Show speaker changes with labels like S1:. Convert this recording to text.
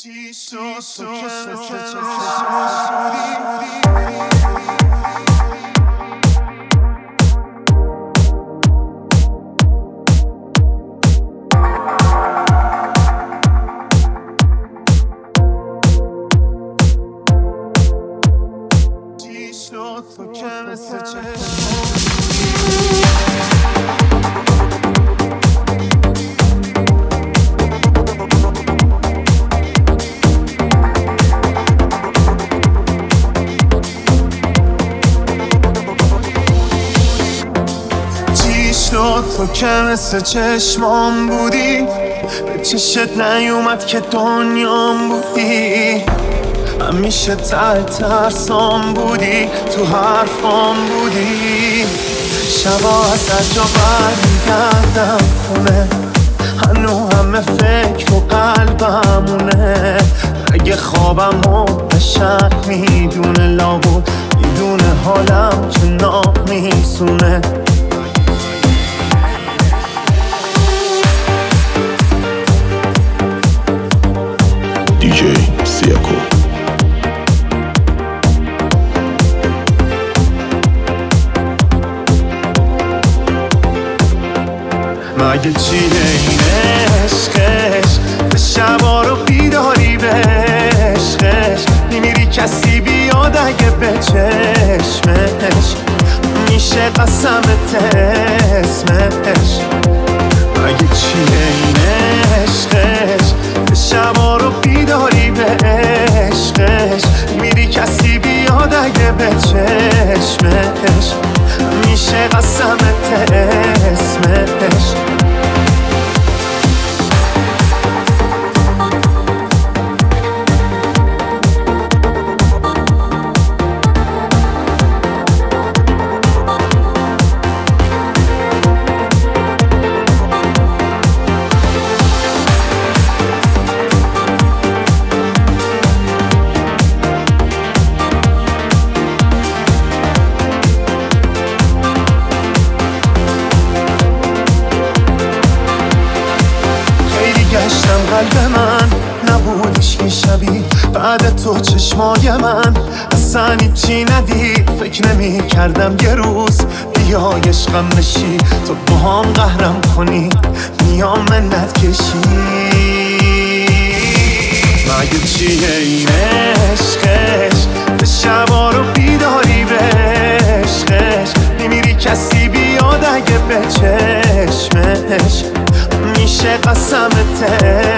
S1: تو که مثل چشمام بودی، به چشت نیومد که دنیام بودی. همیشه ته ترسام بودی، تو حرفام بودی. شبا از هر جا برمیگردم خونه، هنو همه فکر تو قلبمونه. اگه خوابمو بشر میدونه، لابود میدونه حالم که نمیسونه.
S2: DJ Siako.
S1: مگه چیه این عشقش، به شبا رو بیداری به عشقش. میمیری کسی بیاد اگه به چشمش، میشه قسمت اسمش. مگه چیه این عشقش، به شبا رو بیداری به عشقش. میری کسی بیاد اگه به چشمش، میشه قسمت اسمش. گشتم قلب من نبودش که شبیه بعد تو چشمای من اصلا هیچی ندید. فکر نمی کردم یه روز بیای عشقم نشی، تو با هم قهرم کنی میام منت کشی. مگه چیه این عشقش، به شبا رو بیداری به عشقش. میمیری کسی بیاد اگه به چشمش، میشه قسمت